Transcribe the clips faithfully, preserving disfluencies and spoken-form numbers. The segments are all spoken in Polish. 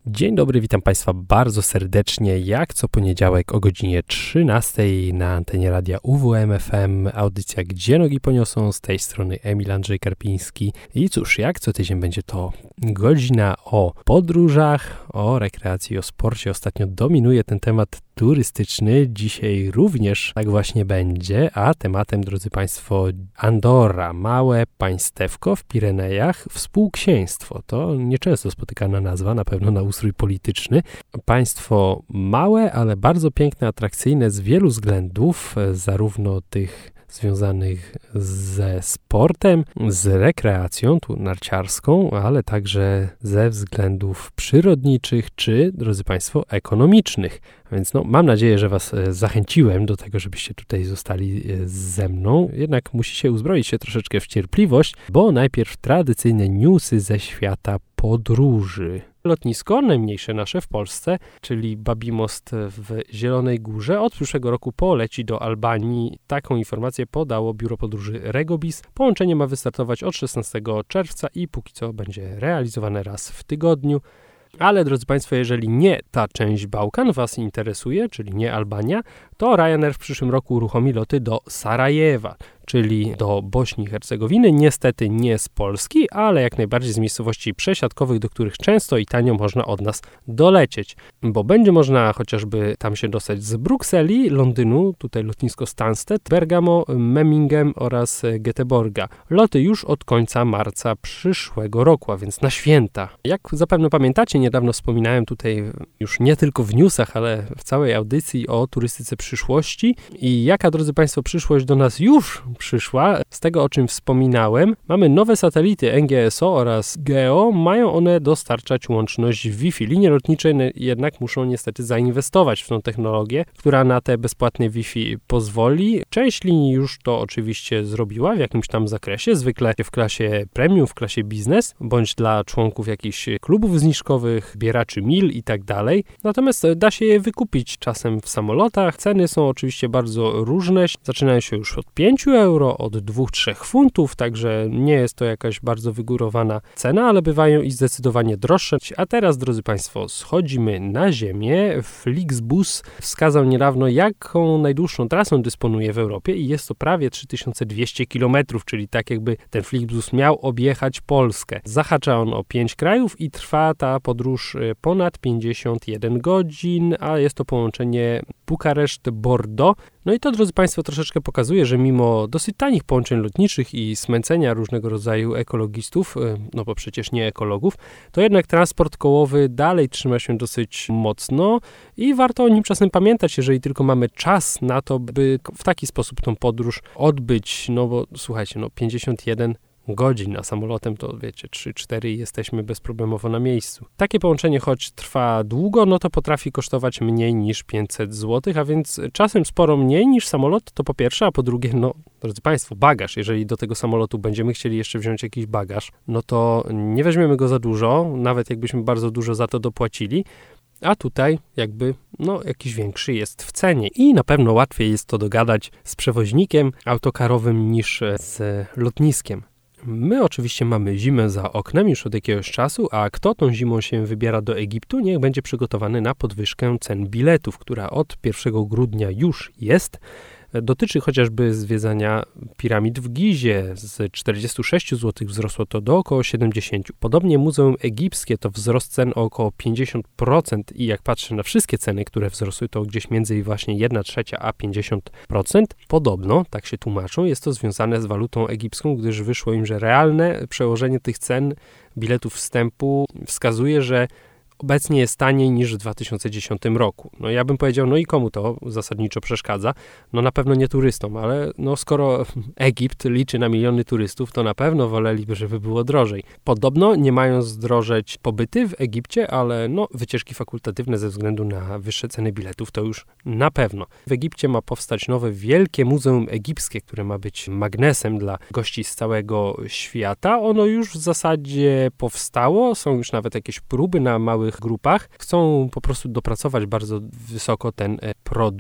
Dzień dobry, witam Państwa bardzo serdecznie, jak co poniedziałek o godzinie trzynastej na antenie radia U W M F M, audycja Gdzie Nogi Poniosą, z tej strony Emil Andrzej Karpiński. I cóż, jak co tydzień będzie to godzina o podróżach, o rekreacji, o sporcie. Ostatnio dominuje ten temat turystyczny, dzisiaj również tak właśnie będzie, a tematem, drodzy Państwo, Andorra, małe państewko w Pirenejach, współksięstwo. To nieczęsto spotykana nazwa, na pewno na ustrój polityczny. Państwo małe, ale bardzo piękne, atrakcyjne z wielu względów, zarówno tych związanych ze sportem, z rekreacją tu narciarską, ale także ze względów przyrodniczych czy, drodzy Państwo, ekonomicznych. Więc no, mam nadzieję, że Was zachęciłem do tego, żebyście tutaj zostali ze mną. Jednak musicie uzbroić się troszeczkę w cierpliwość, bo najpierw tradycyjne newsy ze świata podróży. Lotnisko, najmniejsze nasze w Polsce, czyli Babimost w Zielonej Górze, od przyszłego roku poleci do Albanii. Taką informację podało biuro podróży Regobis. Połączenie ma wystartować od szesnastego czerwca i póki co będzie realizowane raz w tygodniu. Ale, drodzy Państwo, jeżeli nie ta część Bałkan Was interesuje, czyli nie Albania, to Ryanair w przyszłym roku uruchomi loty do Sarajewa, czyli do Bośni i Hercegowiny, niestety nie z Polski, ale jak najbardziej z miejscowości przesiadkowych, do których często i tanio można od nas dolecieć, bo będzie można chociażby tam się dostać z Brukseli, Londynu, tutaj lotnisko Stansted, Bergamo, Memmingen oraz Göteborga. Loty już od końca marca przyszłego roku, a więc na święta. Jak zapewne pamiętacie, niedawno wspominałem tutaj już nie tylko w newsach, ale w całej audycji o turystyce przyszłości i jaka, drodzy Państwo, przyszłość do nas już przyszła. Z tego, o czym wspominałem, mamy nowe satelity N G S O oraz GEO. Mają one dostarczać łączność Wi-Fi. Linie lotnicze jednak muszą niestety zainwestować w tą technologię, która na te bezpłatne Wi-Fi pozwoli. Część linii już to oczywiście zrobiła w jakimś tam zakresie, zwykle w klasie premium, w klasie biznes, bądź dla członków jakichś klubów zniżkowych, bieraczy mil i tak dalej. Natomiast da się je wykupić czasem w samolotach. Ceny są oczywiście bardzo różne. Zaczynają się już od pięciu euro, od dwóch do trzech funtów, także nie jest to jakaś bardzo wygórowana cena, ale bywają i zdecydowanie droższe. A teraz, drodzy Państwo, schodzimy na ziemię. Flixbus wskazał niedawno, jaką najdłuższą trasą dysponuje w Europie i jest to prawie trzy tysiące dwieście kilometrów, czyli tak jakby ten Flixbus miał objechać Polskę. Zahacza on o pięć krajów i trwa ta podróż ponad pięćdziesiąt jeden godzin, a jest to połączenie Bukareszt-Bordeaux. No i to, drodzy Państwo, troszeczkę pokazuje, że mimo dosyć tanich połączeń lotniczych i smęcenia różnego rodzaju ekologistów, no bo przecież nie ekologów, to jednak transport kołowy dalej trzyma się dosyć mocno i warto o nim czasem pamiętać, jeżeli tylko mamy czas na to, by w taki sposób tą podróż odbyć. No bo słuchajcie, no pięćdziesiąt jeden godzin, a samolotem to wiecie, trzy cztery i jesteśmy bezproblemowo na miejscu. Takie połączenie, choć trwa długo, no to potrafi kosztować mniej niż pięćset złotych, a więc czasem sporo mniej niż samolot, to po pierwsze, a po drugie, no drodzy Państwo, bagaż. Jeżeli do tego samolotu będziemy chcieli jeszcze wziąć jakiś bagaż, no to nie weźmiemy go za dużo, nawet jakbyśmy bardzo dużo za to dopłacili, a tutaj jakby, no, jakiś większy jest w cenie i na pewno łatwiej jest to dogadać z przewoźnikiem autokarowym niż z lotniskiem. My oczywiście mamy zimę za oknem już od jakiegoś czasu, a kto tą zimą się wybiera do Egiptu, niech będzie przygotowany na podwyżkę cen biletów, która od pierwszego grudnia już jest. Dotyczy chociażby zwiedzania piramid w Gizie. Z czterdziestu sześciu złotych wzrosło to do około siedemdziesięciu. Podobnie Muzeum Egipskie to wzrost cen o około pięćdziesiąt procent i jak patrzę na wszystkie ceny, które wzrosły, to gdzieś między właśnie jedna trzecia a pięćdziesiąt procent. Podobno, tak się tłumaczą, jest to związane z walutą egipską, gdyż wyszło im, że realne przełożenie tych cen biletów wstępu wskazuje, że obecnie jest taniej niż w dwa tysiące dziesiątym roku. No ja bym powiedział, no i komu to zasadniczo przeszkadza? No na pewno nie turystom, ale no skoro Egipt liczy na miliony turystów, to na pewno woleliby, żeby było drożej. Podobno nie mają zdrożeć pobyty w Egipcie, ale no wycieczki fakultatywne ze względu na wyższe ceny biletów to już na pewno. W Egipcie ma powstać nowe wielkie Muzeum Egipskie, które ma być magnesem dla gości z całego świata. Ono już w zasadzie powstało, są już nawet jakieś próby na małych grupach. Chcą po prostu dopracować bardzo wysoko ten produkt.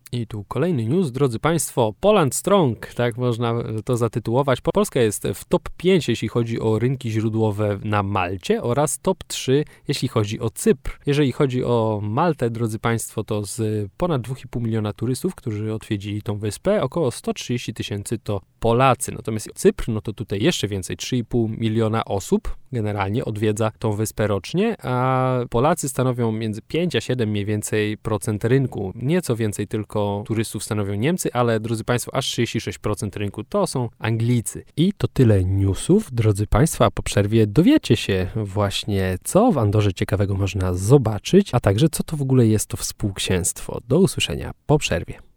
I tu kolejny news, drodzy Państwo, Poland Strong, tak można to zatytułować. Polska jest w top pięć, jeśli chodzi o rynki źródłowe na Malcie oraz top trzy, jeśli chodzi o Cypr. Jeżeli chodzi o Maltę, drodzy Państwo, to z ponad dwa i pół miliona turystów, którzy odwiedzili tą wyspę, około sto trzydzieści tysięcy to Polacy. Natomiast Cypr, no to tutaj jeszcze więcej, trzy i pół miliona osób generalnie odwiedza tą wyspę rocznie, a Polacy stanowią między pięć a siedem mniej więcej procent rynku. Nieco więcej tylko turystów stanowią Niemcy, ale drodzy Państwo, aż trzydzieści sześć procent rynku to są Anglicy. I to tyle newsów, drodzy Państwo, a po przerwie dowiecie się właśnie, co w Andorze ciekawego można zobaczyć, a także co to w ogóle jest to współksięstwo. Do usłyszenia po przerwie.